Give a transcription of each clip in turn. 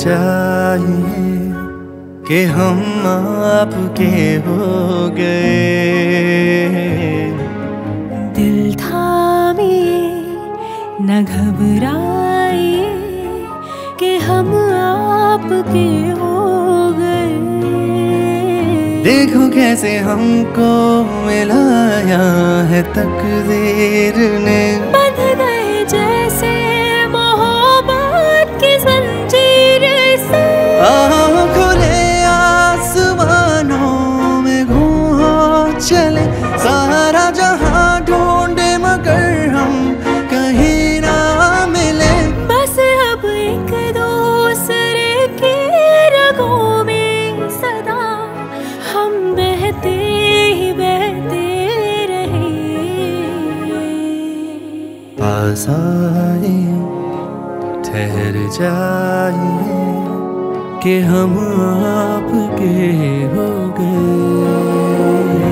जाइए कि हम आपके हो गए। दिल थामिए न घबराइए कि हम आपके हो गए। देखो कैसे हमको मिलाया है तकदीर ने, बंध गए जैसे मोहब्बत की जंजीर से। खुले आसमानों में घूम चले, सारा जहां ढूंढे मगर हम कहीं ना मिले। बस अब एक दूसरे की रगों में सदा हम बहते ही बहते रहे। पास आए ठहर जाइए कि हम आपके हो गए।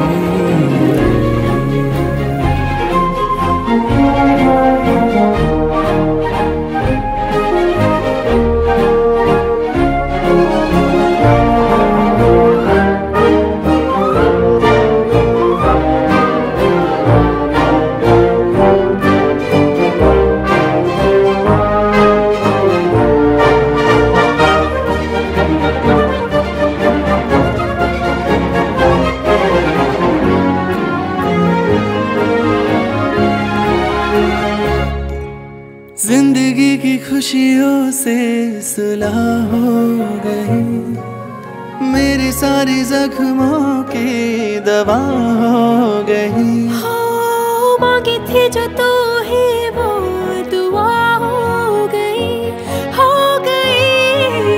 जिंदगी की खुशियों से सुलह हो गई, मेरे सारे जख्मों की दवा हो गई। हो मांगी थी जो तू ही वो दुआ हो गई, हो गई।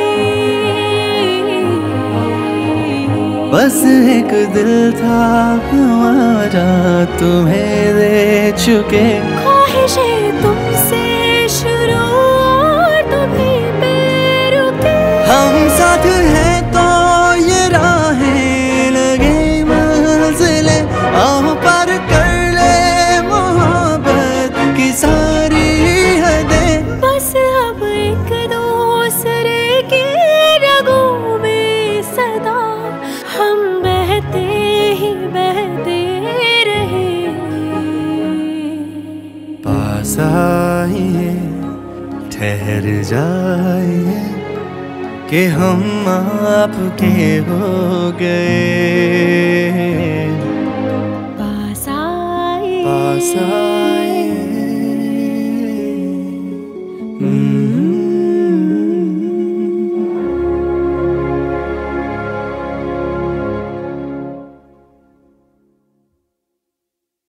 बस एक दिल था हमारा तुम्हें दे चुके, ख्वाहिशें तुमसे शुरू और तुम्हीं पे रुके। हम साथ हैं तो ये राहें लगे मंजिलें, आओ पार कर ले मोहब्बत की सारी हदें। बस अब एक दूसरे की रगों में सदा हम बहते ही बहते रहे। पास आइए ठहर जाइए कि हम आपके हो गए। पास आइए